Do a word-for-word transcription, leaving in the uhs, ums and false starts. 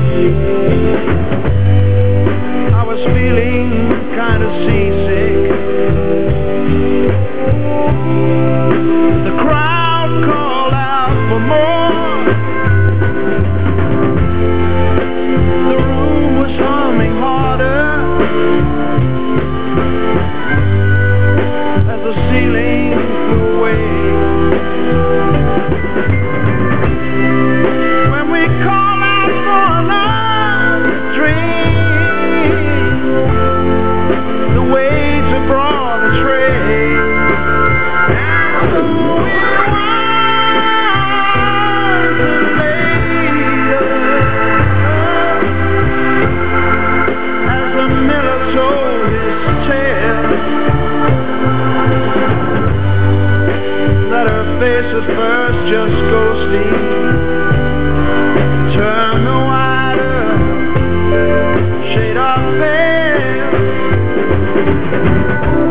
I was feeling kind of seasick. The crowd called out for more. The room was humming harder as the ceiling flew away. When we called out for another drink, the waiter brought a tray. And who it was later, as the miller told his tale, that her face at first just ghostly turned a wider shade of pale.